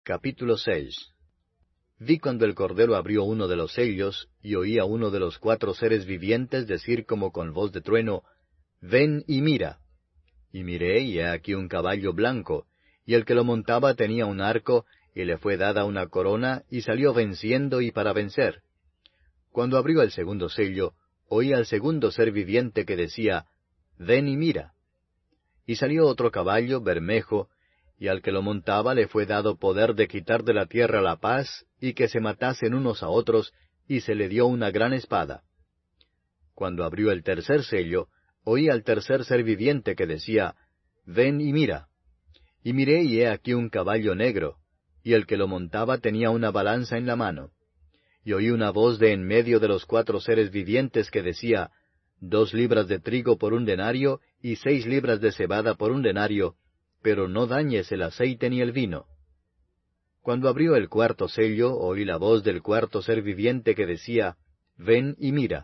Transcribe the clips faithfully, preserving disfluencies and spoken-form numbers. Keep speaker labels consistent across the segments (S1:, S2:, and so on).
S1: Capítulo seis. Vi cuando el Cordero abrió uno de los sellos, y oí a uno de los cuatro seres vivientes decir como con voz de trueno, Ven y mira. Y miré, y he aquí un caballo blanco, y el que lo montaba tenía un arco, y le fue dada una corona, y salió venciendo y para vencer. Cuando abrió el segundo sello, oí al segundo ser viviente que decía, Ven y mira. Y salió otro caballo bermejo, y al que lo montaba le fue dado poder de quitar de la tierra la paz, y que se matasen unos a otros, y se le dio una gran espada. Cuando abrió el tercer sello, oí al tercer ser viviente que decía, Ven y mira. Y miré, y he aquí un caballo negro, y el que lo montaba tenía una balanza en la mano. Y oí una voz de en medio de los cuatro seres vivientes que decía, Dos libras de trigo por un denario, y seis libras de cebada por un denario, pero no dañes el aceite ni el vino. Cuando abrió el cuarto sello, oí la voz del cuarto ser viviente que decía, Ven y mira.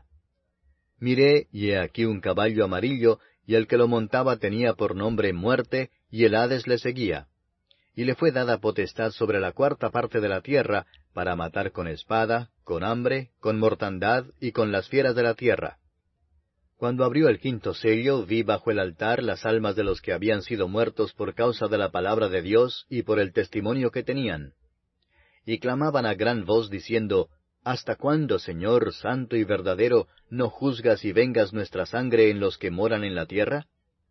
S1: Miré, y he aquí un caballo amarillo, y el que lo montaba tenía por nombre Muerte, y el Hades le seguía. Y le fue dada potestad sobre la cuarta parte de la tierra, para matar con espada, con hambre, con mortandad, y con las fieras de la tierra. Cuando abrió el quinto sello, vi bajo el altar las almas de los que habían sido muertos por causa de la palabra de Dios y por el testimonio que tenían. Y clamaban a gran voz diciendo, ¿Hasta cuándo, Señor, santo y verdadero, no juzgas y vengas nuestra sangre en los que moran en la tierra?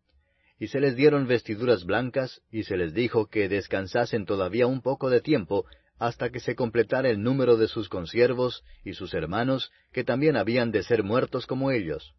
S1: Y se les dieron vestiduras blancas, y se les dijo que descansasen todavía un poco de tiempo, hasta que se completara el número de sus consiervos y sus hermanos, que también habían de ser muertos como ellos.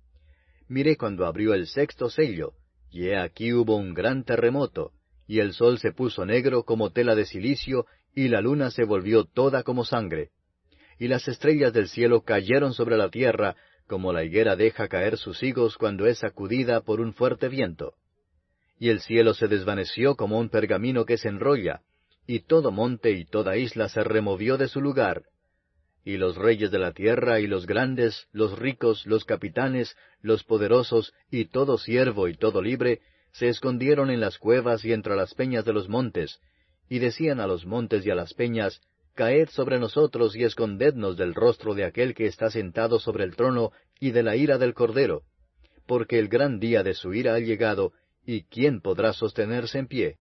S1: Miré cuando abrió el sexto sello, y he aquí hubo un gran terremoto, y el sol se puso negro como tela de cilicio, y la luna se volvió toda como sangre. Y las estrellas del cielo cayeron sobre la tierra, como la higuera deja caer sus higos cuando es sacudida por un fuerte viento. Y el cielo se desvaneció como un pergamino que se enrolla, y todo monte y toda isla se removió de su lugar. Y los reyes de la tierra, y los grandes, los ricos, los capitanes, los poderosos, y todo siervo y todo libre, se escondieron en las cuevas y entre las peñas de los montes, y decían a los montes y a las peñas, Caed sobre nosotros y escondednos del rostro de aquel que está sentado sobre el trono y de la ira del Cordero, porque el gran día de su ira ha llegado, y ¿quién podrá sostenerse en pie?